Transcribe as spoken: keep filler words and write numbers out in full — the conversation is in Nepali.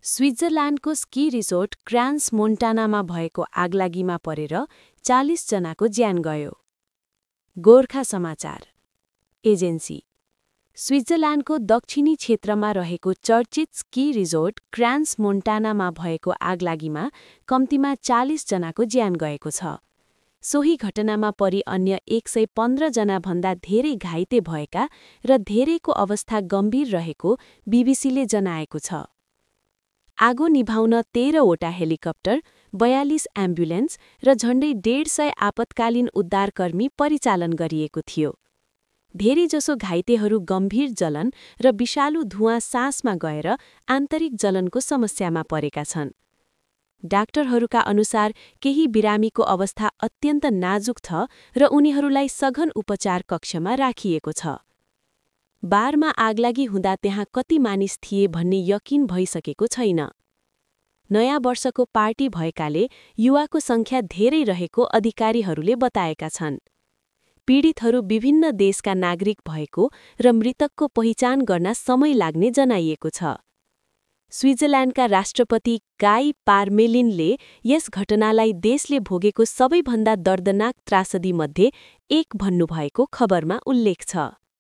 स्विट्जरल्यान्डको स्की रिसोर्ट क्रान्स मोन्टानामा भएको आगलागीमा परेर चालीस जनाको ज्यान गयो। गोर्खा समाचार एजेन्सी स्विट्जरल्यान्डको दक्षिणी क्षेत्रमा रहेको चर्चित स्की रिसोर्ट क्रान्स मोन्टानामा भएको आगलागीमा कम्तीमा चालीस जनाको ज्यान गएको छ। सोही घटनामा परि अन्य एक सय पन्ध्र जनाभन्दा धेरै घाइते भएका र धेरैको अवस्था गम्भीर रहेको बीबीसीले जनाएको छ। आगो निभाउन तेह्रवटा हेलिकप्टर, बयालिस एम्बुलेन्स र झण्डै डेढ सय आपतकालीन उद्धारकर्मी परिचालन गरिएको थियो। धेरैजसो घाइतेहरू गम्भीर जलन र विषालु धुवाँ सासमा गएर आन्तरिक जलनको समस्यामा परेका छन्। डाक्टरहरूका अनुसार केही बिरामीको अवस्था अत्यन्त नाजुक छ र उनीहरूलाई सघन उपचार कक्षमा राखिएको छ। बारमा आगलागी हुँदा त्यहाँ कति मानिस थिए भन्ने यकिन भइसकेको छैन। नयाँ वर्षको पार्टी भएकाले युवाको सङ्ख्या धेरै रहेको अधिकारीहरूले बताएका छन्। पीडितहरू विभिन्न देशका नागरिक भएको र मृतकको पहिचान गर्न समय लाग्ने जनाइएको छ। स्विट्जरल्यान्डका राष्ट्रपति गाई पारमेलिनले यस घटनालाई देशले भोगेको सबैभन्दा दर्दनाक त्रासदीमध्ये एक भन्नुभएको खबरमा उल्लेख छ।